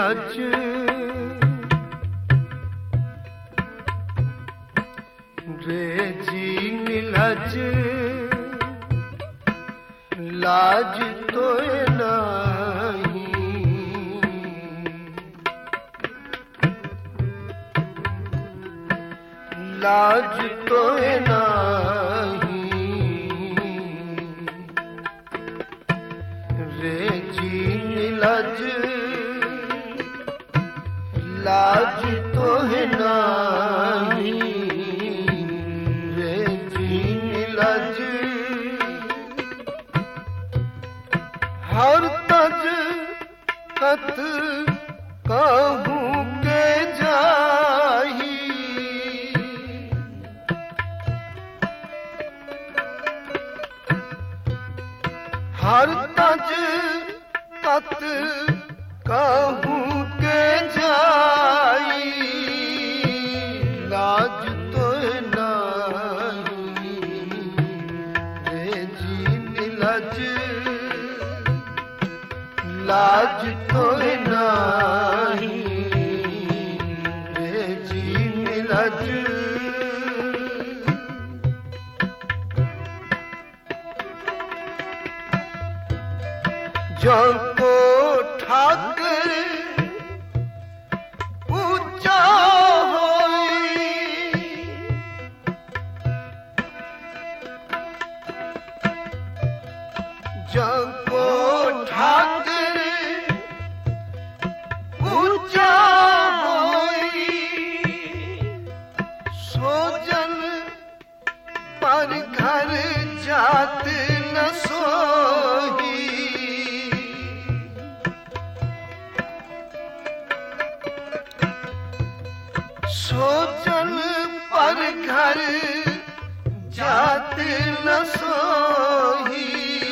लज रे जी लज लाज तो नहीं लाज तो नहीं रे जी लज लाज तो नहीं रे जी लज हर तज कत कहूँ के जाही हर तज कत कहूँ के जाई लाज तो नहीं रे जी लज लाज तो नहीं रे जी लज जो को ठाकर ऊंचा होई जो को ठाकर ऊंचा होई सोजन पर घर जात न सोही सोजन पर घर जात न सोही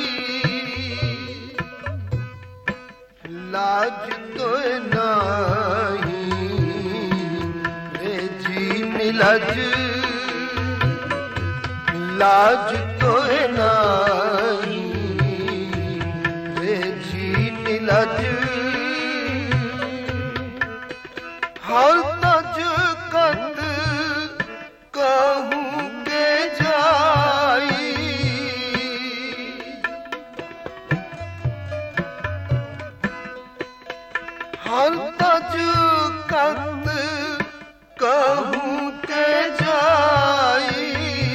लाज तो नहीं रे जी लज लाज तो नहीं रे जी लज हर तज कत कहूँ के जाई हर तज कत कहूँ के जाई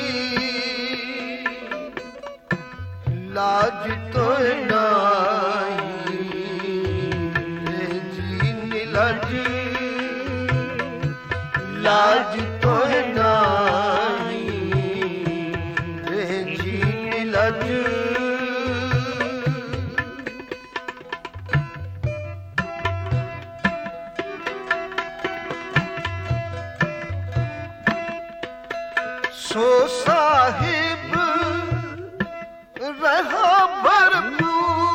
लाज तो नहीं रे जी लज लाज तो नहीं रे जी लज सो साहिब रहा भरपूर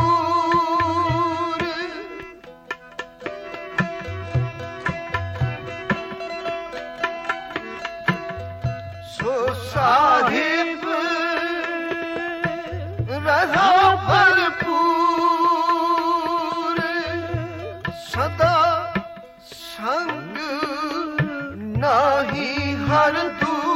सो साहिब रहा भरपूर सदा संग नाही हर दूर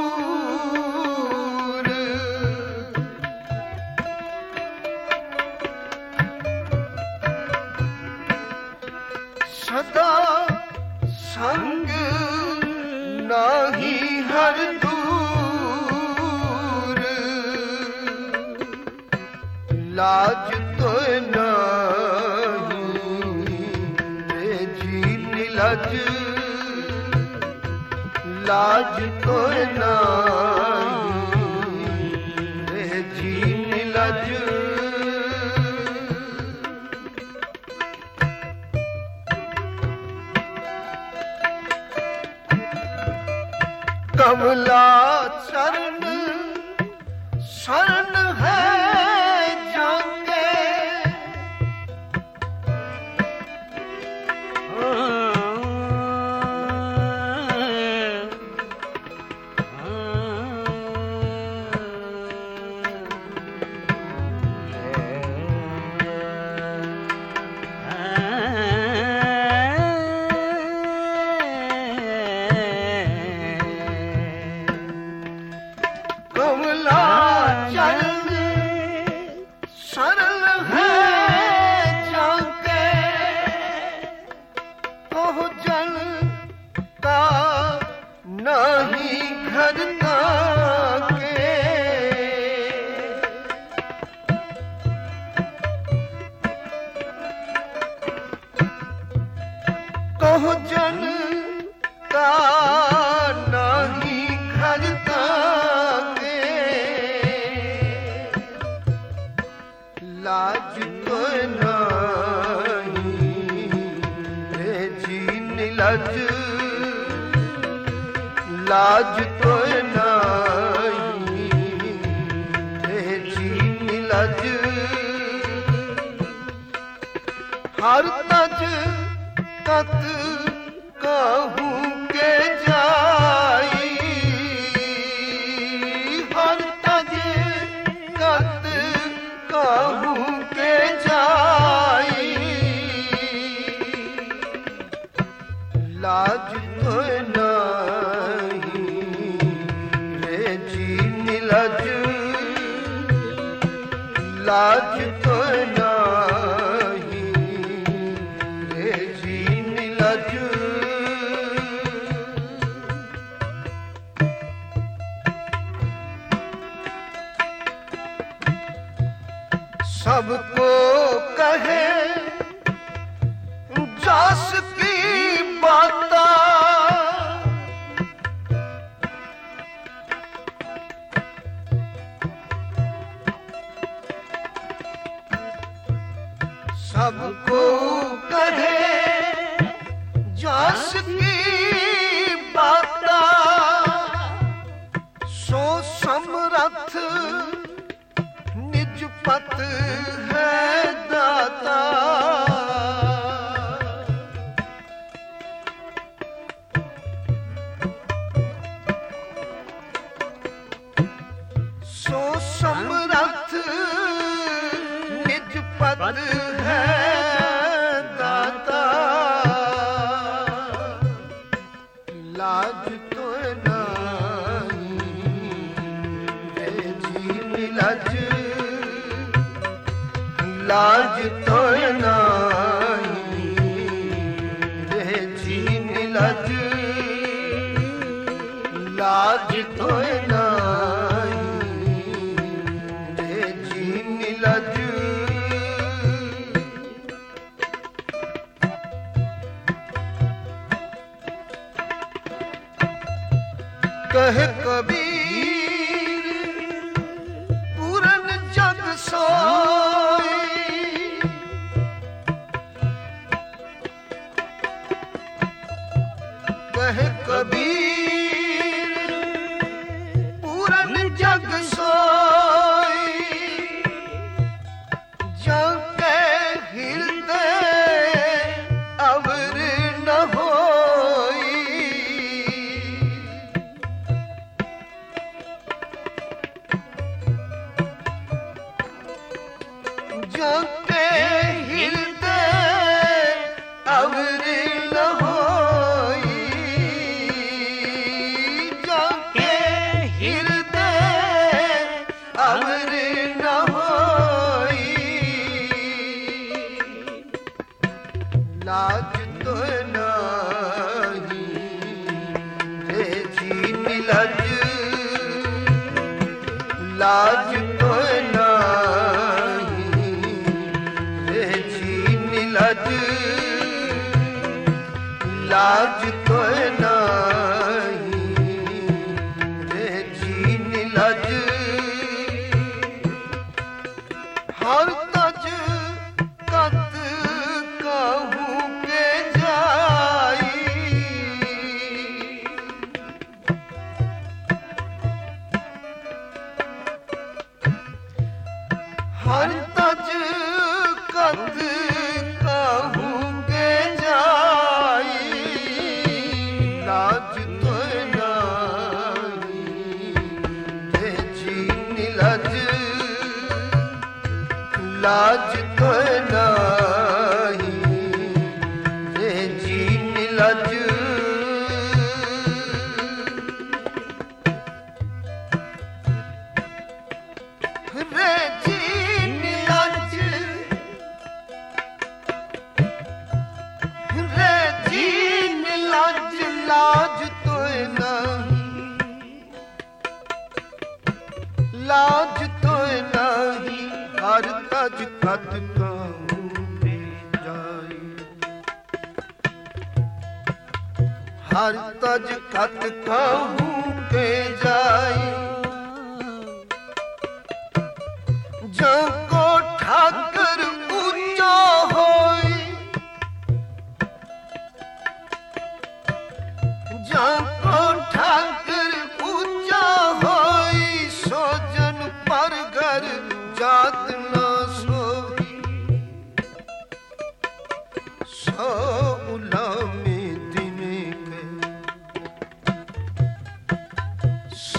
सदा संग नाही हर दूर लाज तो नहीं रे जी लज लाज तो नहीं रे जी लज कमला चरण शरण है जाके लाज तो नहीं रे जीन लज हर तज तत कहूँ के जाई हर तज तत कहूँ के जाई लाज तो नहीं रे जीन लज लाज तो नहीं रे जीन लज सबको कहे जास की बाता सबको कहे जास की बाता सो समरथ निज पत है दाता सो समरथ निज पत है दाता लाज तो नहीं रे जीन लज लाज तो नहीं रे जीन लज लाज तो नहीं रे जीन लज कह कबीर पूरन जग सोई कह कबीर पूरन जग सोई जाके हृदय अवर न होई जाके हृदय अवर न होई जाके हृदय अवर न होई लाज तो नहीं रे जीन लज लाज तो नहीं रे जीन लज लाज तो नहीं रे जीन लज हर तज कत कहूँ के जाई हर तज कत कहूँ के जाई लाज तो नहीं रे जीन लज लाज तो नहीं रे जीन लज रे जीन लज रे जीन लज लाज तो नहीं लाज तो नहीं हर तज कत कहूँ के जाई हर तज कत कहूँ के जाई जाको ठाकर ऊंचा होई जाको ठाकर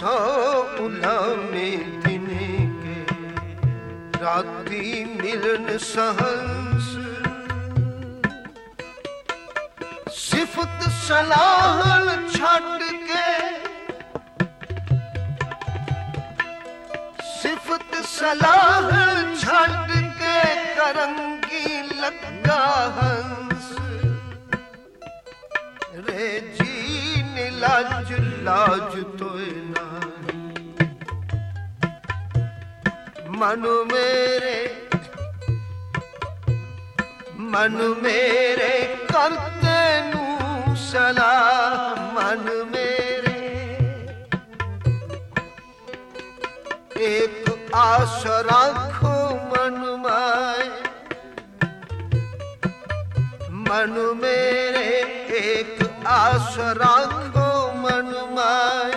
सौ उलामे दिन के राती मिलन सहंस सिफत सलाहल छट के सिफत सलाहल छट के करंगी लगा हंस रे जी लाज लाज तो नाही मन मेरे करते नू सलाह मन मेरे एक आस राखो मन माए मन मेरे एक आस राखो मन माए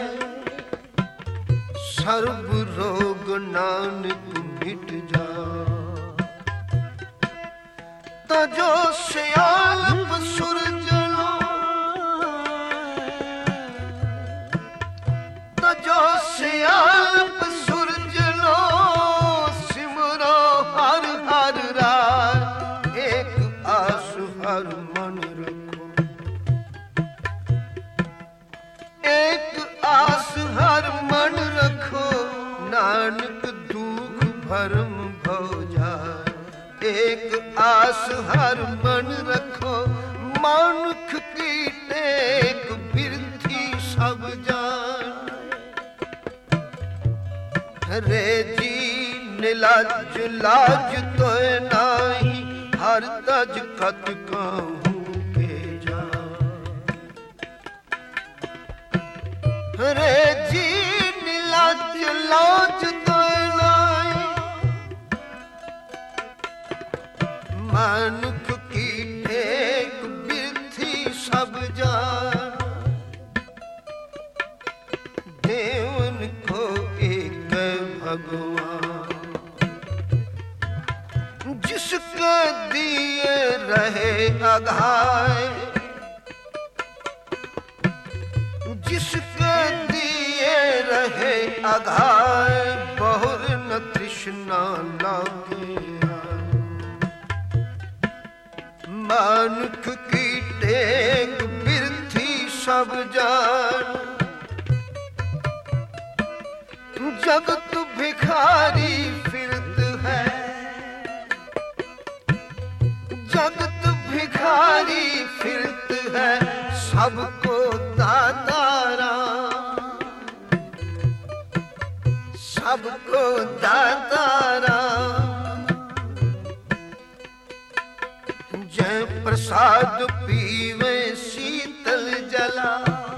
सर्व रोग नानक मिट जा तजो सियाल सुरजलो तजो सियाल सुरजलो सिमरो हर हर राय एक आस हर मन रखो एक आस हर मन रखो नानक दुख भरम भो जाए एक आस हर मन रखो मानुख की टेक बिरथी सब जान रे जी निलाज लाज तो नाही हर तज कत कहूँ के जा रे जी निलाज लाज तो नाही मानुख की टेक बिरथी सब जान देवन को एक भगवान जिसके दिए रहे अघाय जिसके दिए रहे अघाय बहुर न तृष्णा लागे मानुख की टेक बिरथी सब जान जगत भिखारी फिरत है जगत भिखारी फिरत है सबको दाता राम सबको दाता राम जय प्रसाद पीवे शीतल जला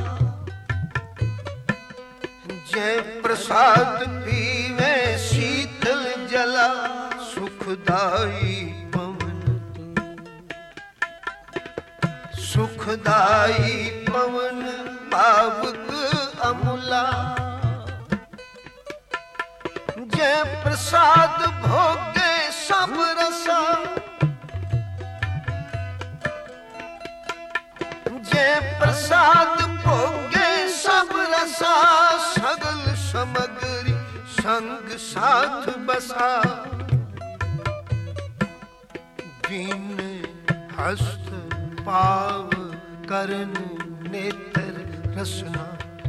जय प्रसाद पीवे शीतल जला सुखदाई पवन सुखदाई पवन पावक अमूला जय प्रसाद भोगे सब रसा जय प्रसाद भोगे सब रसा सगल समगरी संग साथ बसा दीन हस्त पाव करण नेत्र रसना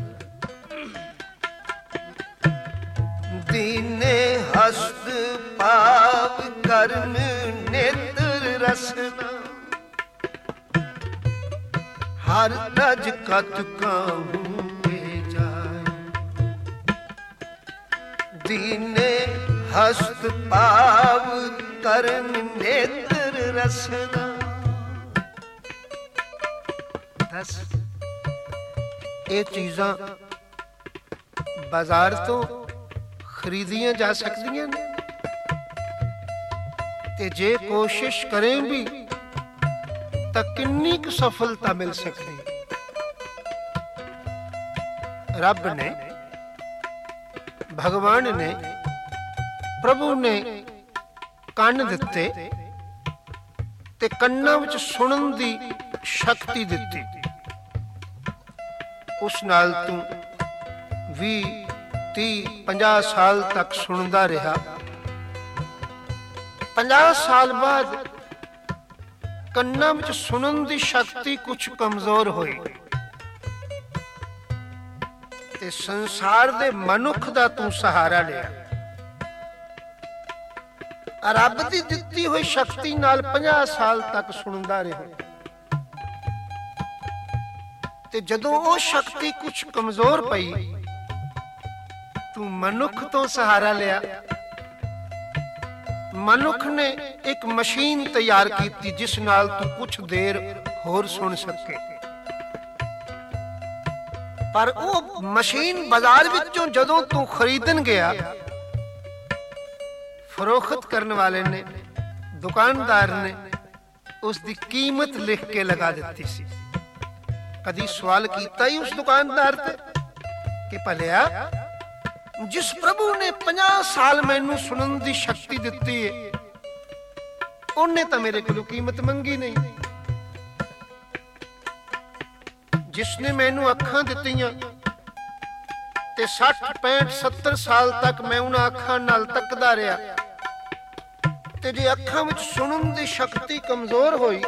दीन हस्त पाव करण नेत्र रसना हर तज कत कहूँ के जाए दीने हस्त पाव करण नेत्र रसना दस ये चीज़ां बाजार तो खरीदियां जा सकदियां ने ते जे कोशिश करें भी तो किन्नी की सफलता मिल सकती है। रब ने भगवान ने प्रभु ने ਕੰਨ ਦਿੱਤੇ ਤੇ ਕੰਨਾਂ ਵਿੱਚ ਸੁਣਨ ਦੀ ਸ਼ਕਤੀ ਦਿੱਤੀ। ਉਸ ਨਾਲ ਤੂੰ 20, 30, 50 ਸਾਲ ਤੱਕ ਸੁਣਦਾ ਰਿਹਾ। 50 ਸਾਲ ਬਾਅਦ ਕੰਨਾਂ ਵਿੱਚ ਸੁਣਨ ਦੀ ਸ਼ਕਤੀ ਕੁਛ ਕਮਜ਼ੋਰ ਹੋਈ ਤੇ ਸੰਸਾਰ ਦੇ ਮਨੁੱਖ ਦਾ ਤੂੰ ਸਹਾਰਾ ਲਿਆ। ਰੱਬ ਦੀ ਦਿੱਤੀ ਹੋਈ ਸ਼ਕਤੀ ਨਾਲ 50 ਸਾਲ ਤੱਕ ਸੁਣਦਾ ਰਿਹਾ ਤੇ ਜਦੋਂ ਉਹ ਸ਼ਕਤੀ ਕੁਛ ਕਮਜ਼ੋਰ ਪਈ, ਤੂੰ ਮਨੁੱਖ ਤੋਂ ਸਹਾਰਾ ਲਿਆ। ਮਨੁੱਖ ਨੇ ਇੱਕ ਮਸ਼ੀਨ ਤਿਆਰ ਕੀਤੀ ਜਿਸ ਨਾਲ ਤੂੰ ਕੁਛ ਦੇਰ ਹੋਰ ਸੁਣ ਸਕੇ, ਪਰ ਉਹ ਮਸ਼ੀਨ ਬਾਜ਼ਾਰ ਵਿੱਚੋਂ ਜਦੋਂ ਤੂੰ ਖਰੀਦਣ ਗਿਆ, ਫਰੋਖਤ ਕਰਨ ਵਾਲੇ ਨੇ, ਦੁਕਾਨਦਾਰ ਨੇ ਉਸ ਦੀ ਕੀਮਤ ਲਿਖ ਕੇ ਲਗਾ ਦਿੱਤੀ ਸੀ। ਕਦੀ ਸਵਾਲ ਕੀਤਾ ਹੀ ਉਸ ਦੁਕਾਨਦਾਰ ਤੇ ਕਿ ਭਲਿਆ, ਜਿਸ ਪ੍ਰਭੂ ਨੇ 50 ਸਾਲ ਮੈਨੂੰ ਸੁਣਨ ਦੀ ਸ਼ਕਤੀ ਦਿੱਤੀ ਹੈ, ਉਹਨੇ ਤਾਂ ਮੇਰੇ ਕੋਲੋਂ ਕੀਮਤ ਮੰਗੀ ਨਹੀਂ। ਜਿਸ ਨੇ ਮੈਨੂੰ ਅੱਖਾਂ ਦਿੱਤੀਆਂ ਤੇ 60, 65, 70 ਸਾਲ ਤੱਕ ਮੈਂ ਉਹਨਾਂ ਅੱਖਾਂ ਨਾਲ ਤੱਕਦਾ ਰਿਹਾ, ਤੇ ਜੇ ਅੱਖਾਂ ਵਿੱਚ ਸੁਣਨ ਦੀ ਸ਼ਕਤੀ ਕਮਜ਼ੋਰ ਹੋਈ,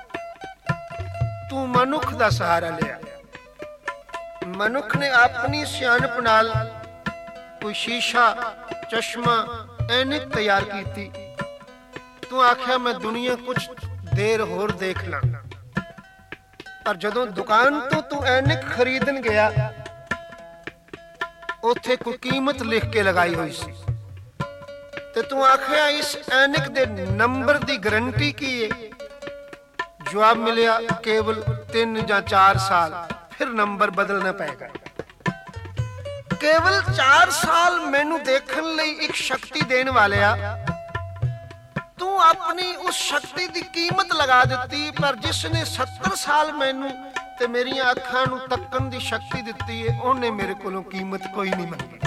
ਤੂੰ ਮਨੁੱਖ ਦਾ ਸਹਾਰਾ ਲਿਆ। ਮਨੁੱਖ ਨੇ ਆਪਣੀ ਸਿਆਣਪ ਨਾਲ ਕੋਈ ਸ਼ੀਸ਼ਾ, ਚਸ਼ਮਾ, ਐਨਕ ਤਿਆਰ ਕੀਤੀ। ਤੂੰ ਆਖਿਆ ਮੈਂ ਦੁਨੀਆ ਕੁਛ ਦੇਰ ਹੋਰ ਦੇਖ ਲਾਂ, ਪਰ ਜਦੋਂ ਦੁਕਾਨ ਤੋਂ ਤੂੰ ਐਨਕ ਖਰੀਦਣ ਗਿਆ, ਉੱਥੇ ਕੋਈ ਕੀਮਤ ਲਿਖ ਕੇ ਲਗਾਈ ਹੋਈ ਸੀ ਤੇ ਤੂੰ ਆਖਿਆ ਇਸ ਐਨਕ ਦੇ ਨੰਬਰ ਦੀ ਗਾਰੰਟੀ ਕੀ ਹੈ? ਜਵਾਬ ਮਿਲਿਆ ਕੇਵਲ 3 ਜਾਂ 4 ਸਾਲ, ਫਿਰ ਨੰਬਰ ਬਦਲਣਾ ਪਏਗਾ। ਕੇਵਲ 4 ਸਾਲ ਮੈਨੂੰ ਦੇਖਣ ਲਈ ਇੱਕ ਸ਼ਕਤੀ ਦੇਣ ਵਾਲਿਆ, ਤੂੰ ਆਪਣੀ ਉਸ ਸ਼ਕਤੀ ਦੀ ਕੀਮਤ ਲਗਾ ਦਿੱਤੀ, ਪਰ ਜਿਸ ਨੇ 70 ਸਾਲ ਮੈਨੂੰ ਤੇ ਮੇਰੀਆਂ ਅੱਖਾਂ ਨੂੰ ਤੱਕਣ ਦੀ ਸ਼ਕਤੀ ਦਿੱਤੀ ਹੈ, ਉਹਨੇ ਮੇਰੇ ਕੋਲੋਂ ਕੀਮਤ ਕੋਈ ਨਹੀਂ ਮੰਗੀ।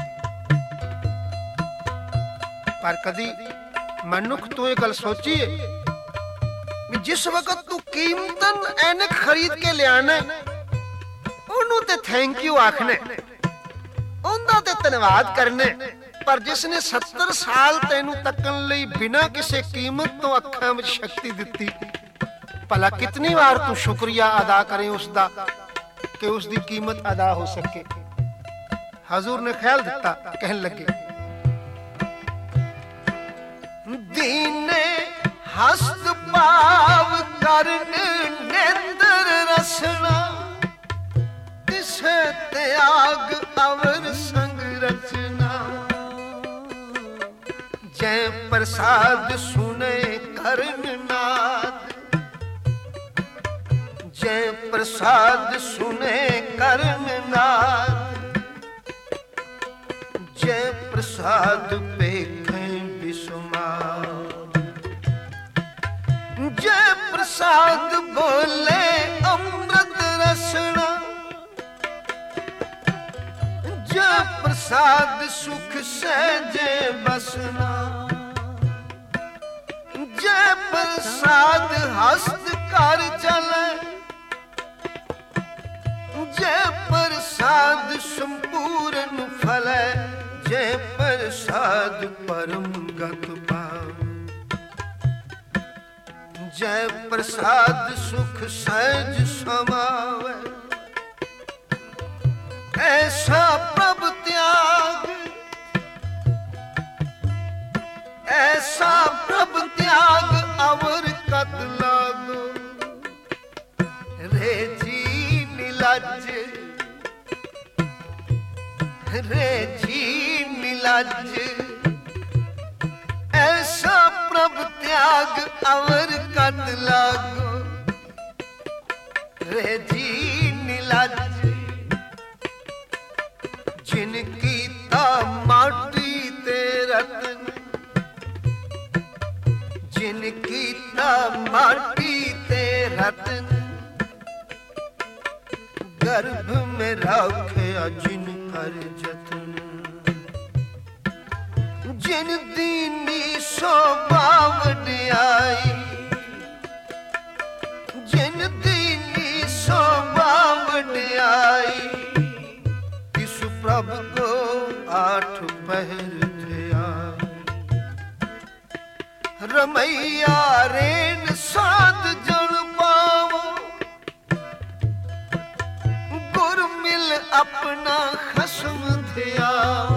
ਪਰ ਕਦੀ ਮਨੁੱਖ ਤੂੰ ਇਹ ਗੱਲ ਸੋਚੀ ਹੈ ਵੀ ਜਿਸ ਵਕਤ ਤੂੰ ਕੀਮਤਨ ਐਨਕ ਖਰੀਦ ਕੇ ਲਿਆਣਾ, ਉਹਨੂੰ ਤੇ ਥੈਂਕ ਯੂ ਆਖਣਾ, ਉਹਦਾ ਤੇ ਧੰਨਵਾਦ ਕਰਨਾ, ਪਰ ਜਿਸ ਨੇ 70 ਸਾਲ ਤੈਨੂੰ ਤੱਕਣ ਲਈ ਬਿਨਾਂ ਕਿਸੇ ਕੀਮਤ ਤੋਂ ਅੱਖਾਂ ਵਿੱਚ ਸ਼ਕਤੀ ਦਿੱਤੀ, ਭਲਾ ਕਿਤਨੀ ਵਾਰ ਤੂੰ ਸ਼ੁਕਰੀਆ ਅਦਾ ਕਰੇ ਉਸਦਾ ਕਿ ਉਸਦੀ ਕੀਮਤ ਅਦਾ ਹੋ ਸਕੇ। ਹਜ਼ੂਰ ਨੇ ਖਿਆਲ ਦਿੱਤਾ, ਕਹਿਣ ਲੱਗੇ, ਦੀਨੇ ਹਸਤ ਭਾਵ ਕਰਨ ਨੇਂਦਰ ਰਸਨਾ, ਤਿਸੇ ਤਿਆਗ ਅਵਰ ਸੰਗ ਰਚਨਾ, ਜੈ ਪ੍ਰਸਾਦ ਸੁਨੇ ਕਰਨ ਨਾਦ, ਜੈ ਪ੍ਰਸਾਦ ਸੁਨੇ ਕਰਨ ਨਾਦ, ਜੈ ਪ੍ਰਸਾਦ ਵੇਖੈ ਬਿਸਮਾਰ, ਜੈ ਪ੍ਰਸਾਦ ਬੋਲੇ ਅੰਮ੍ਰਿਤ ਰਸਨਾ, ਜੈ ਪ੍ਰਸਾਦ ਸੁਖ ਸਹਿਜੇ ਬਸਨਾ, ਜੈ ਪ੍ਰਸਾਦ ਹਸਤ ਕਰ ਚਲੇ, ਜੈ ਪ੍ਰਸਾਦ ਸੰਪੂਰਨ ਫਲੈ, ਜੈ ਪ੍ਰਸਾਦ ਪਰਮ ਗਤ ਪਾਵੈ, ਜੈ ਪ੍ਰਸਾਦ ਸੁਖ ਸਹਿਜ ਸਮਾਵੈ, ਐਸਾ ਪ੍ਰਭ ਤਿਆਗ, ਐਸਾ ਪ੍ਰਭ ਤਿਆਗ ਅਵਰ ਕਤ ਲਾਗੋ, ਰੇ ਜੀ ਨਿਲਜ, ਰੇ ਜੀ ਨਿਲਜ, ਐਸਾ ਪ੍ਰਭ ਤਿਆਗ ਅਵਰ ਕਤ ਲਾਗੋ, ਰੇ ਜੀ ਨਿਲਜ, ਜਿਨ ਕੀਤਾ ਮਾਟੀ ਤੇ ਰਤਨ, ਜਿਨ ਕੀਤਾ ਮਾਟੀ ਤੇ ਰਤਨ, ਗਰਭ में राखिया जिन हर जतन, जिन दीनी शोभा वड्याई, जिन दीनी शोभा वड्याई, तिस प्रभ को ਪਹਿਰ ਥਿਆ। ਰਮਈਆ ਰੇਨ ਸਾਧ ਜਣ ਪਾਵੋ, ਗੁਰ ਮਿਲ ਆਪਣਾ ਖਸਮ ਥਿਆ।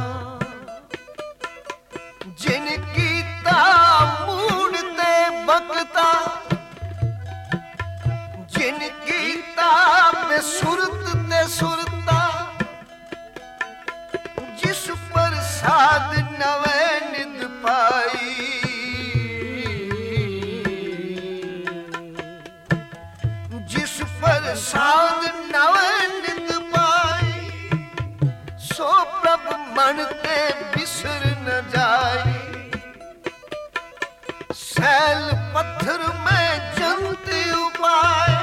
ਜਿਨ ਕੀਤਾ ਮੂੜ ਤੇ ਬਖਤਾ, ਜਿਨ ਕੀਤਾ ਬੇਸੁਰਤ ਤੇ ਸੁਰਤਾ। ਜਿਸ ਪ੍ਰਸਾਦ ਨਵੇਂ ਨਿਦ ਪਾਈ, ਜਿਸ ਪ੍ਰਸਾਦ ਨਵੇਂ ਨਿਦ ਪਾਈ। ਸੋ ਪ੍ਰਭ ਮਨ ਤੇ ਬਿਸਰ ਨ ਜਾਈ। ਸੈਲ ਪੱਥਰ ਮੈਂ ਜੰਤ ਉਪਾਏ,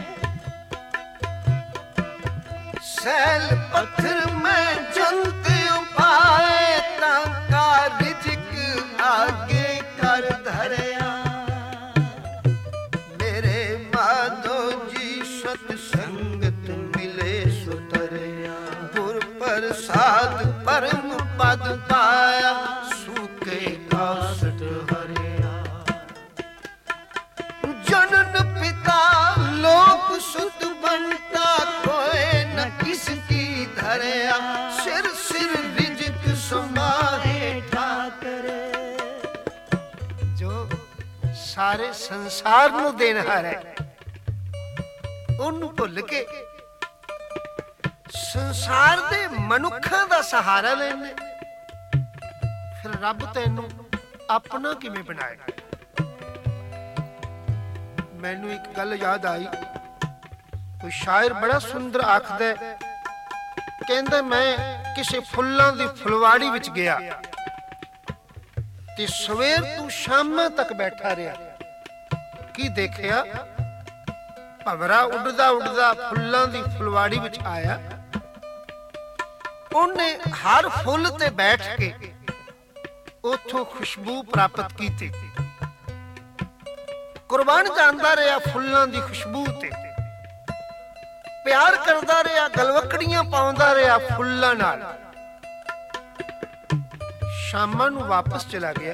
ਸੈਲ ਪੱਥਰ ਮੈਂ ਜੰਤ ਉਪਾਏ। ਤਾਂ ਕਾ ਰਿਜਕ ਆਗੇ ਕਰ ਧਰਿਆ। ਮੇਰੇ ਮਾਧੋ ਜੀ ਸਤ ਸੰਗਤ ਮਿਲੇ ਸੁਤਰਿਆ। ਗੁਰ ਪ੍ਰਸਾਦ ਪਰਮ ਪਦ ਪਾਇਆ, ਸੂਕੇ ਕਾਸਟ ਹਰਿਆ। ਜਨਨ ਪਿਤਾ ਲੋਕ ਸੁਤ ਬੰਤਾ, ਕੋਏ ਨ ਕਿਸ ਕੀ ਧਰਿਆ। ਸਿਰ ਸਿਰ ਰਿਜਕ ਸੰਭਾਲੇ ਠਾਕਰ। ਜੋ ਸਾਰੇ ਸੰਸਾਰ ਨੂੰ ਦੇਣਹਾਰ ਹੈ, ਉਹਨੂੰ ਭੁੱਲ ਕੇ ਸੰਸਾਰ ਦੇ ਮਨੁੱਖਾਂ ਦਾ ਸਹਾਰਾ ਲੈਣੇ, ਫਿਰ ਰੱਬ ਤੈਨੂੰ ਆਪਣਾ ਕਿਵੇਂ ਬਣਾਏਗਾ। ਮੈਨੂੰ ਇੱਕ ਗੱਲ ਯਾਦ ਆਈ। ਕੋਈ ਸ਼ਾਇਰ ਬੜਾ ਸੁੰਦਰ ਆਖਦਾ, ਕਹਿੰਦਾ ਮੈਂ ਕਿਸੇ ਫੁੱਲਾਂ ਦੀ ਫੁਲਵਾੜੀ ਵਿੱਚ ਗਿਆ ਤੇ ਸਵੇਰ ਤੋਂ ਸ਼ਾਮਾਂ ਤੱਕ ਬੈਠਾ ਰਿਹਾ। ਕੀ ਦੇਖਿਆ? ਭੰਵਰਾ ਉੱਡਦਾ ਉੱਡਦਾ ਫੁੱਲਾਂ ਦੀ ਫੁਲਵਾੜੀ ਵਿੱਚ ਆਇਆ। ਉਹਨੇ ਹਰ ਫੁੱਲ ਤੇ ਬੈਠ ਕੇ ਉੱਥੋਂ ਖੁਸ਼ਬੂ ਪ੍ਰਾਪਤ ਕੀਤੀ। ਕੁਰਬਾਨ ਜਾਂਦਾ ਰਿਹਾ ਫੁੱਲਾਂ ਦੀ ਖੁਸ਼ਬੂ ਤੇ, ਪਿਆਰ ਕਰਦਾ ਰਿਹਾ, ਗਲਵਕੜੀਆਂ ਪਾਉਂਦਾ ਰਿਹਾ ਫੁੱਲਾਂ ਨਾਲ। ਸ਼ਾਮਾਂ ਨੂੰ ਵਾਪਸ ਚਲਾ ਗਿਆ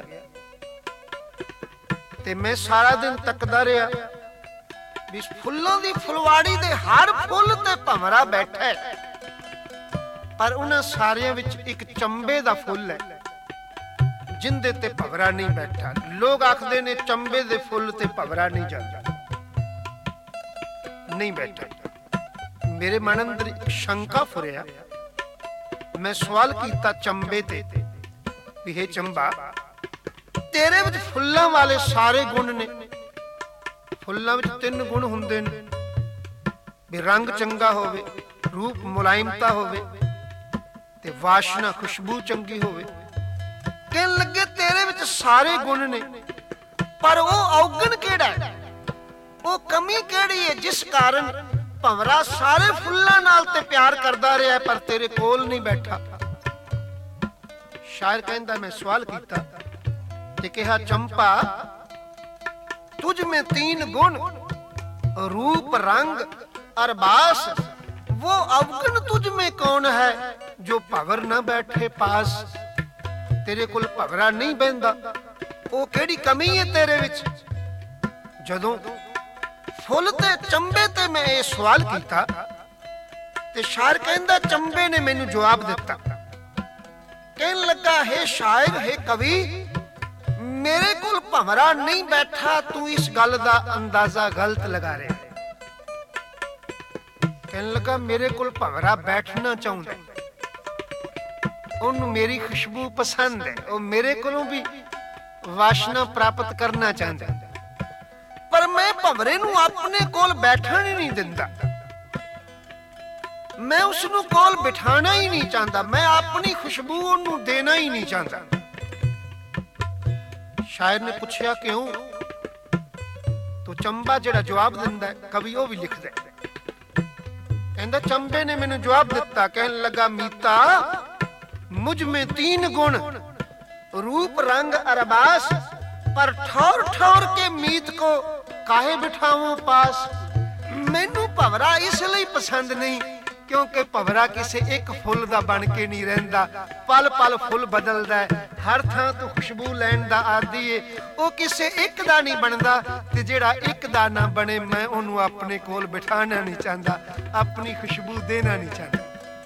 ਤੇ ਮੈਂ ਸਾਰਾ ਦਿਨ ਤੱਕਦਾ ਰਿਹਾ ਵੀ ਫੁੱਲਾਂ ਦੀ ਫੁਲਵਾੜੀ ਦੇ ਹਰ ਫੁੱਲ ਤੇ ਭੰਵਰਾ ਬੈਠਾ ਹੈ, ਪਰ ਉਹਨਾਂ ਸਾਰਿਆਂ ਵਿੱਚ ਇੱਕ ਚੰਬੇ ਦਾ ਫੁੱਲ ਹੈ ਜਿੰਦੇ ਤੇ ਭੰਵਰਾ ਨਹੀਂ ਬੈਠਾ। ਲੋਕ ਆਖਦੇ ਨੇ ਚੰਬੇ ਦੇ ਫੁੱਲ ਤੇ ਭੰਵਰਾ ਨਹੀਂ ਜਾਂਦਾ, ਨਹੀਂ ਬੈਠਾ। ਮੇਰੇ ਮਨ ਅੰਦਰ ਇੱਕ ਸ਼ੰਕਾ ਫੁਰਿਆ। ਮੈਂ ਸਵਾਲ ਕੀਤਾ ਚੰਬੇ ਤੇ ਵੀ ਇਹ ਚੰਬਾ, ਤੇਰੇ ਵਿੱਚ ਫੁੱਲਾਂ ਵਾਲੇ ਸਾਰੇ ਗੁਣ ਨੇ। ਫੁੱਲਾਂ ਵਿੱਚ 3 ਗੁਣ ਹੁੰਦੇ ਨੇ, ਵੀ ਰੰਗ ਚੰਗਾ ਹੋਵੇ, ਰੂਪ ਮੁਲਾਇਮਤਾ ਹੋਵੇ ਤੇ ਵਾਸ਼ਨਾ ਖੁਸ਼ਬੂ ਚੰਗੀ ਹੋਵੇ। ਕਹਿਣ ਲੱਗੇ ਤੇਰੇ ਵਿੱਚ ਸਾਰੇ ਗੁਣ ਨੇ, ਪਰ ਉਹ ਔਗਣ ਕਿਹੜਾ ਹੈ, ਉਹ ਕਮੀ ਕਿਹੜੀ ਹੈ ਜਿਸ ਕਾਰਨ ਭੰਵਰਾ ਸਾਰੇ ਫੁੱਲਾਂ ਨਾਲ ਤੇ ਪਿਆਰ ਕਰਦਾ ਰਿਹਾ ਪਰ ਤੇਰੇ ਕੋਲ ਨਹੀਂ ਬੈਠਾ। ਸ਼ਾਇਰ ਕਹਿੰਦਾ ਮੈਂ ਸਵਾਲ ਕੀਤਾ ਤੇ ਕਿਹਾ ਚੰਪਾ तुझ में 3 गुण रूप रंग और बास, वो अवगुण तुझ में कौन है जो भंवर न बैठे पास। तेरे कोल भंवरा नहीं बहंदा, वो केड़ी कमी है तेरे विच। जदों फुल ते चंबे ते मैं ये सवाल कीता ते शायर कहंदा चंबे ने मैनू जवाब दिता। कहन लगा हे शायर, हे कवि, मेरे कोल भंवरा नहीं बैठा, तू इस गल दा अंदाजा गलत लगा रहा है। कहने लगा मेरे कोल भंवरा बैठना चाहता, ओनू मेरी खुशबू पसंद है, वो मेरे कोलों भी वासना प्राप्त करना चाहता, पर मैं भंवरे नू अपने कोल बैठण ही नहीं दिंदा। मैं उसनू कोल बिठाना ही नहीं चाहता, मैं अपनी खुशबू ओनू देना ही नहीं चाहता। शायर ने पूछा क्यों? तो चंबा जेड़ा जवाब दिंदा है, कवि वो भी लिखदा है। कहंदा चंबे ने मैनू जवाब दिता। कहने लगा मीता, मुझ में 3 गुण रूप रंग अरबास, पर ठौर ठौर के मीत को काहे बिठाऊं पास। मैनू भंवरा इसलिए पसंद नहीं क्योंकि भंवरा किसी एक फुल दा बन के नहीं रहिंदा, पल पल फुल बदलदा है, हर थां तो खुशबू लैण दा आदी है। वो किसी एक दा नहीं बनदा ते जिहड़ा एक दा ना बने मैं उहनूं अपने कोल बिठाना नहीं चाहता, अपनी खुशबू देना नहीं चाहता।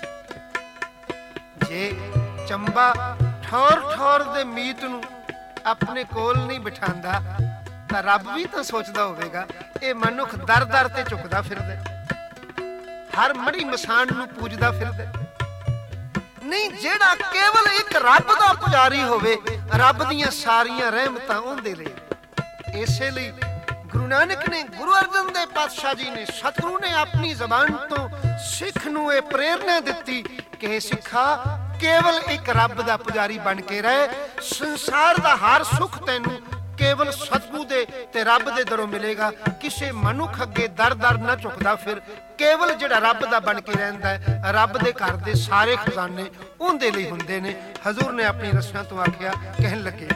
जे चंबा ठौर ठौर दे मीत नूं अपने कोल नहीं बिठांदा तां रब भी तां सोचदा होवेगा ये मनुख दर दर ते झुकदा फिरदा, हर मड़ी मसान नूं पूजदा फिरदा। नहीं, जेड़ा केवल एक रब दा पुजारी होवे, रब दियां सारियां रहमतां उहदे लई। इसे लई गुरु नानक ने, गुरु अर्जन देव पातशाह जी ने, सतगुरु ने अपनी जबान तो सिख नूं ये प्रेरणा दित्ती कि सिखा केवल एक रब दा पुजारी बन के रहे, संसार दा हर सुख तैनूं केवल सतगुरु दे ते रब दे दरों मिलेगा। किसी मनुख अगे दर दर न झुकदा फिर, केवल जिहड़ा रब दा बन के रहिंदा है, रब दे घर दे सारे खजाने उहदे लई हुंदे ने। हजूर ने अपनी रस्सां तो आखिया, कहन लगे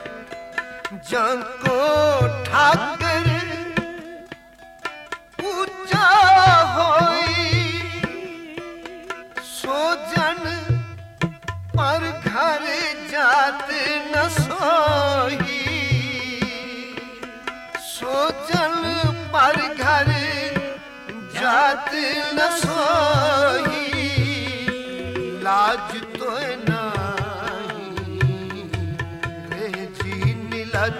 जाको ठाकर ऊंचा होई सो जन पर घर जात न सोही, सो जन पर घर जात न सोही, लाज तो नहीं रे जी नीलज,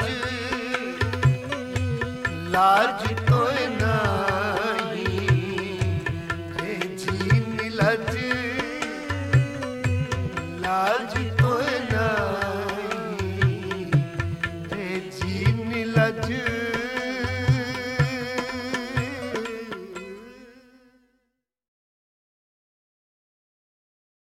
लाज तो नहीं रे जी नीलज, लाज तो नहीं रे जी नीलज।